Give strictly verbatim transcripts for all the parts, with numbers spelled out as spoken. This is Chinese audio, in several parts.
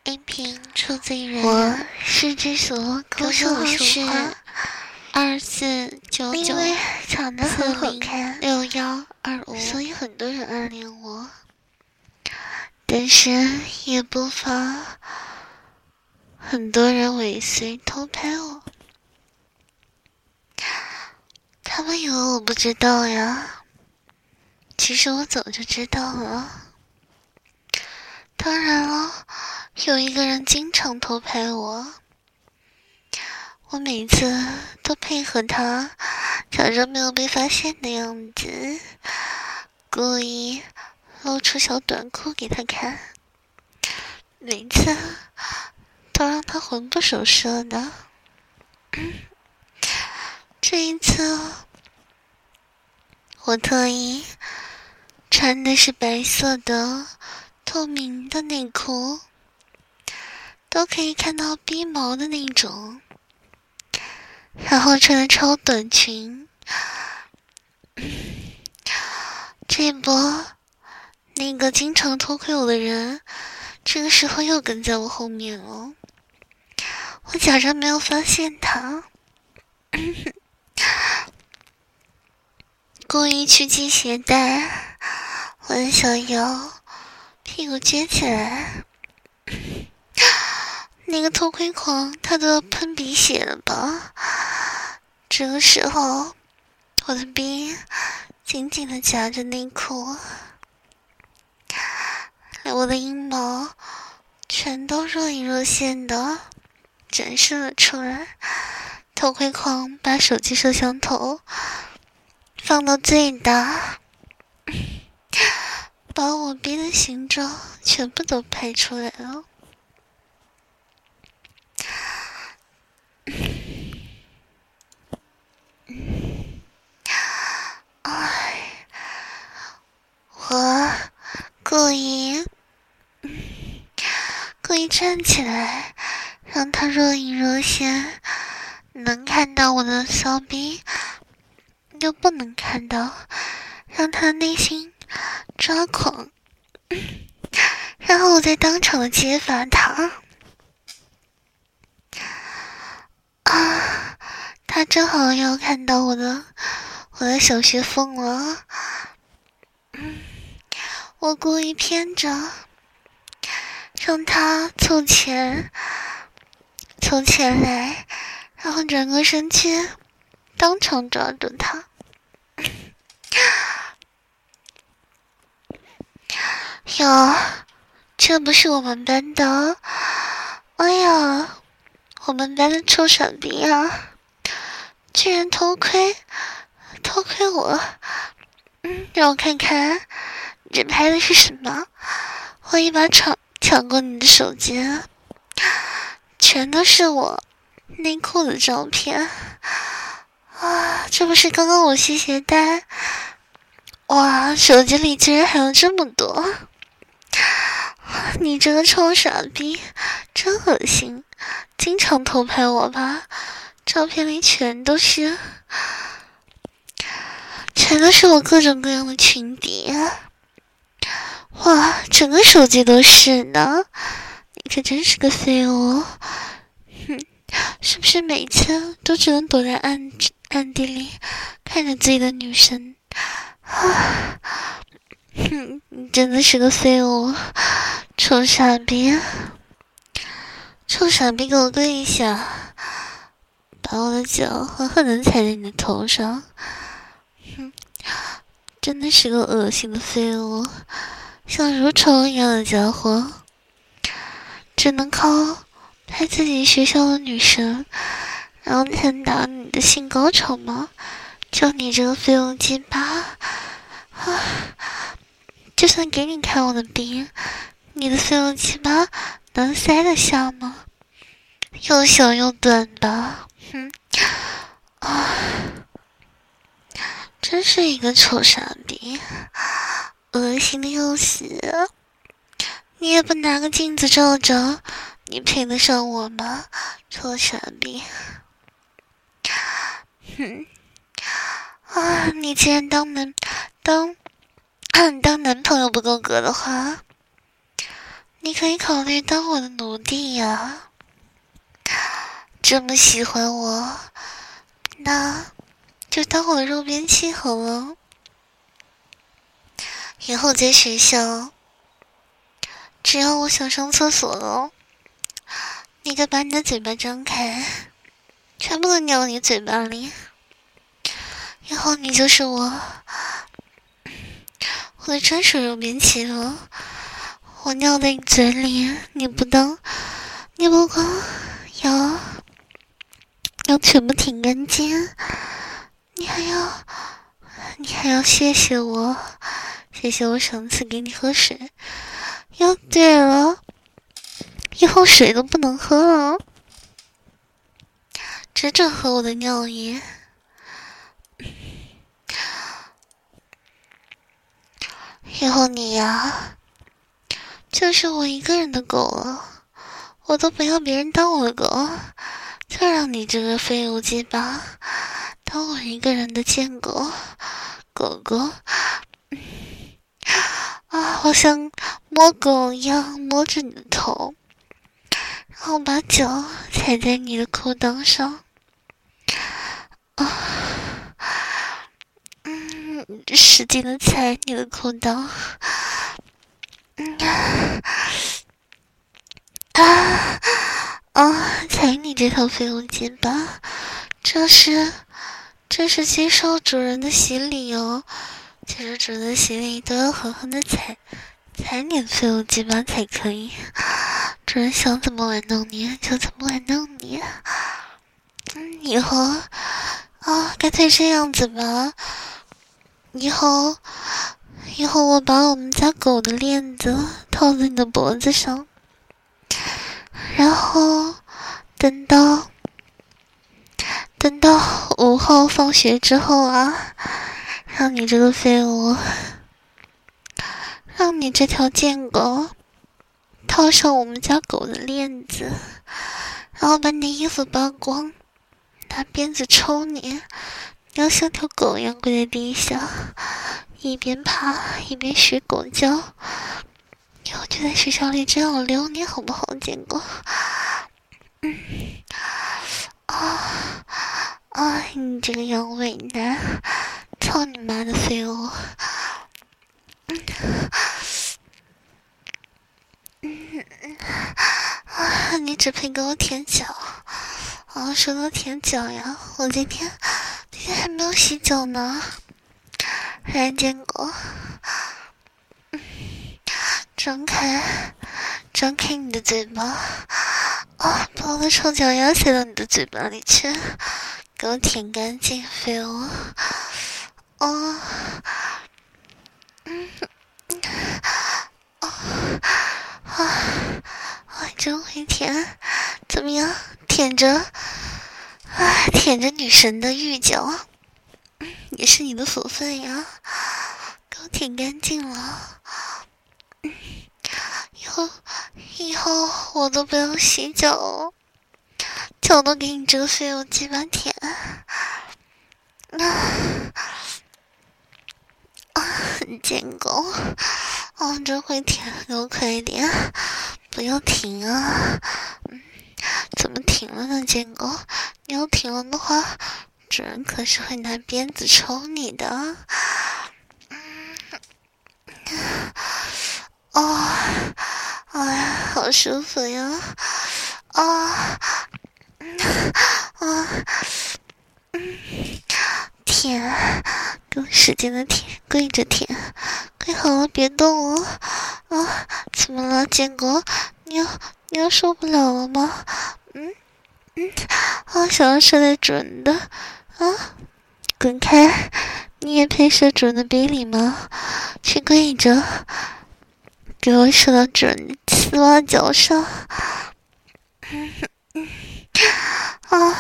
音频出自于人我是这所 ，Q Q 号是二四九九长得很好看六幺二五， 所以很多人暗恋我，但是也不乏很多人尾随偷拍我。他们以为我不知道呀，其实我早就知道了。当然了，有一个人经常偷拍我，我每次都配合他，假装没有被发现的样子，故意露出小短裤给他看，每次都让他魂不守舍的。这一次我特意穿的是白色的透明的内裤，都可以看到逼毛的那种，然后穿的超短裙。这一波那个经常偷窥我的人这个时候又跟在我后面了，我假装没有发现他，故意去系鞋带，我的小腰屁股撅起来。那个偷窥狂他都要喷鼻血了吧，这个时候我的逼紧紧地夹着内裤，我的阴毛全都若隐若现的展示了出来。偷窥狂把手机摄像头放到最大，把我逼的形状全部都拍出来了。哎，我故意故意站起来，让他若隐若现，能看到我的骚逼，又不能看到，让他的内心抓狂，然后我再当场的揭发他。啊，他正好要看到我的我的小穴缝了。嗯，我故意偏着，让他凑前凑前来，然后转过身去，当场抓住他。哟，这不是我们班的，哎呀，我们班的臭傻逼啊，居然偷窥偷窥我。嗯，让我看看这拍的是什么。我一把抢抢过你的手机，全都是我内裤的照片啊！这不是刚刚我系鞋带，哇，手机里居然还有这么多！你这个臭傻逼，真恶心！经常偷拍我吧？照片里全都是，全都是我各种各样的裙底。哇，整个手机都是呢！你可真是个废物！哼，是不是每次都只能躲在暗暗地里看着自己的女神？啊，哼，你真的是个废物！臭傻逼！臭傻逼，给我跪一下，把我的脚狠狠地踩在你的头上！哼，真的是个恶心的废物！像蠕虫一样的家伙，只能靠拍自己学校的女生，然后才能达你的性高潮吗？就你这个废物鸡巴啊！就算给你看我的逼，你的废物鸡巴能塞得下吗？又小又短吧，哼啊！真是一个臭傻逼，恶心的要死！你也不拿个镜子照照，你配得上我吗？臭傻逼！哼啊！你既然当男当当男朋友不够格的话， 你可以考虑当我的奴隶呀。这么喜欢我，那就当我的肉便器好了。以后在学校，只要我想上厕所了，你就把你的嘴巴张开，全部都尿你嘴巴里。以后你就是我，我的专属肉便器了。我尿在你嘴里，你不当，你不光要要全部舔干净，你还要你还要谢谢我，谢谢我上次给你喝水。哟，对了，以后水都不能喝了，只准喝我的尿液。以后你呀，就是我一个人的狗了，我都不要别人当我的狗，就让你这个废物鸡巴当我一个人的贱狗狗狗。啊，我像摸狗一样摸着你的头，然后把脚踩在你的裤裆上。啊，嗯，使劲的踩你的裤裆。嗯啊啊！踩你这条废物鸡巴，这是这是接受主人的洗礼哦。接受主人的洗礼都要狠狠的踩踩你的废物鸡巴才可以。主人想怎么玩弄你就怎么玩弄你。嗯，以后啊，干脆这样子吧。以后以后我把我们家狗的链子套在你的脖子上。然后等到等到午后放学之后啊，让你这个废物，让你这条贱狗套上我们家狗的链子，然后把你的衣服扒光，拿鞭子抽你，你要像条狗一样跪在地下，一边爬一边学狗叫。以后就在学校里这样溜你好不好，贱狗？嗯，啊啊！你这个阳痿男，操你妈的废物！嗯嗯啊！你只配给我舔脚啊！说到舔脚呀，我今天今天还没有洗脚呢。来，贱狗，嗯，张开，张开你的嘴巴啊！把我的臭脚丫塞到你的嘴巴里去，给我舔干净，废物！哦，嗯，哦，啊啊！真会舔，怎么样？舔着，啊，舔着女神的玉脚，嗯，也是你的福分呀！给我舔干净了，嗯，以后以后我都不要洗脚了，脚都给你这个废物鸡巴舔。啊啊！贱狗，哦，真会舔，给我快一点，不要停啊！嗯，怎么停了呢，贱狗？你要停了的话，主人可是会拿鞭子抽你的。嗯，哦，哎呀，好舒服呀！啊，嗯，啊，嗯，舔，给我使劲的舔，跪着舔，跪好了，别动哦！啊，怎么了，贱狗？你要你要受不了了吗？嗯嗯，啊，想要射在主人的啊，滚开！你也配射主人的杯里吗？去跪着，给我射到主人的丝袜脚上！嗯嗯啊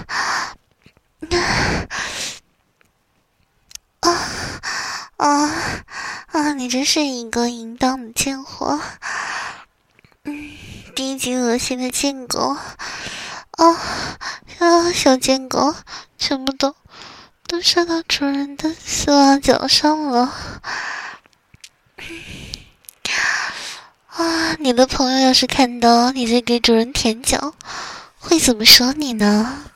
啊啊啊！你真是一个淫荡的贱货！嗯，低级恶心的贱狗！啊啊！小贱狗，全部都都射到主人的丝袜脚上了！ 啊，你的朋友要是看到你在给主人舔脚，会怎么说你呢？